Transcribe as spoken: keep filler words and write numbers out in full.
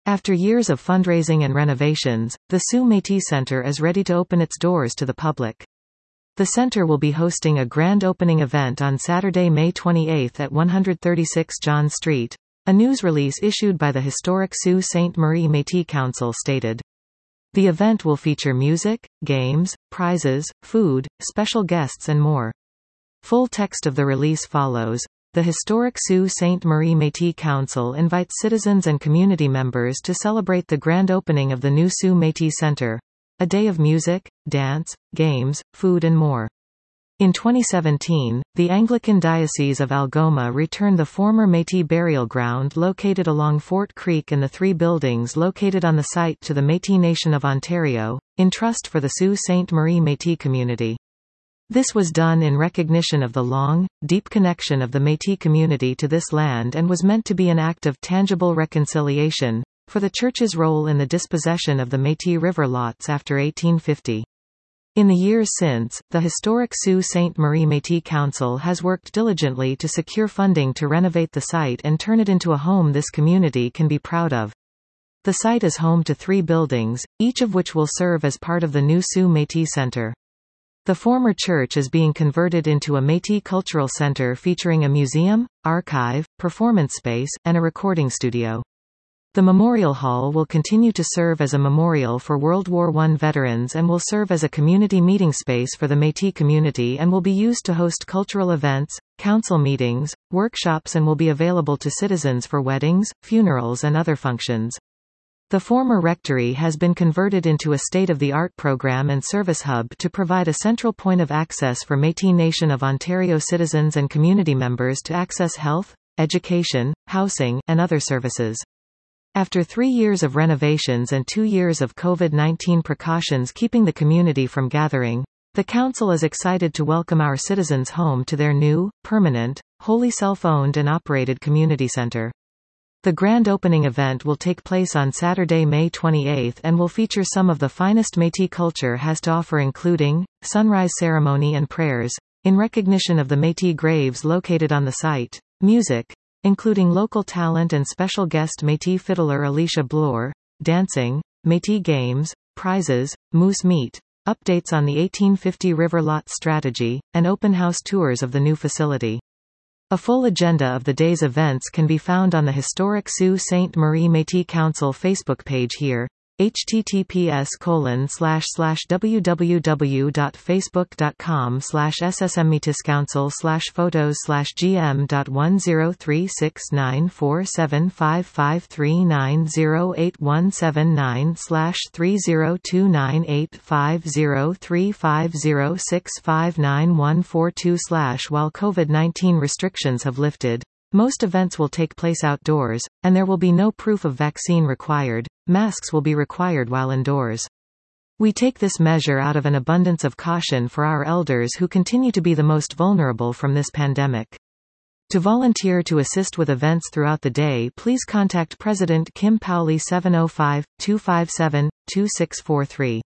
After years of fundraising and renovations, the Sault Métis Centre is ready to open its doors to the public. The centre will be hosting a grand opening event on Saturday, May twenty-eighth at one thirty-six John Street. A news release issued by the historic Sault Ste. Marie Métis Council stated. The event will feature music, games, prizes, food, special guests and more. Full text of the release follows. The historic Sault Ste. Marie Métis Council invites citizens and community members to celebrate the grand opening of the new Sault Métis Centre. A day of music, dance, games, food and more. In twenty seventeen, the Anglican Diocese of Algoma returned the former Métis burial ground located along Fort Creek and the three buildings located on the site to the Métis Nation of Ontario, in trust for the Sault Ste. Marie Métis community. This was done in recognition of the long, deep connection of the Métis community to this land and was meant to be an act of tangible reconciliation, for the Church's role in the dispossession of the Métis River lots after eighteen fifty. In the years since, the historic Sault Ste. Marie Métis Council has worked diligently to secure funding to renovate the site and turn it into a home this community can be proud of. The site is home to three buildings, each of which will serve as part of the new Sault Métis Centre. The former church is being converted into a Métis cultural centre featuring a museum, archive, performance space, and a recording studio. The Memorial Hall will continue to serve as a memorial for World War One veterans and will serve as a community meeting space for the Métis community and will be used to host cultural events, council meetings, workshops and will be available to citizens for weddings, funerals and other functions. The former rectory has been converted into a state-of-the-art program and service hub to provide a central point of access for Métis Nation of Ontario citizens and community members to access health, education, housing, and other services. After three years of renovations and two years of COVID nineteen precautions keeping the community from gathering, the Council is excited to welcome our citizens home to their new, permanent, wholly self-owned and operated community centre. The grand opening event will take place on Saturday, May twenty-eighth and will feature some of the finest Métis culture has to offer including, sunrise ceremony and prayers, in recognition of the Métis graves located on the site, music, including local talent and special guest Métis fiddler Alicia Bloor, dancing, Métis games, prizes, moose meat, updates on the eighteen fifty River Lot strategy, and open house tours of the new facility. A full agenda of the day's events can be found on the historic Sault Ste. Marie Métis Council Facebook page here. https colon slash slash www.facebook.com slash ssmmetiscouncil slash photos slash gm.1036947553908179 slash 3029850350659142 slash While COVID nineteen restrictions have lifted, most events will take place outdoors, and there will be no proof of vaccine required. Masks will be required while indoors. We take this measure out of an abundance of caution for our elders who continue to be the most vulnerable from this pandemic. To volunteer to assist with events throughout the day, please contact President Kim Powley seven oh five, two five seven, two six four three.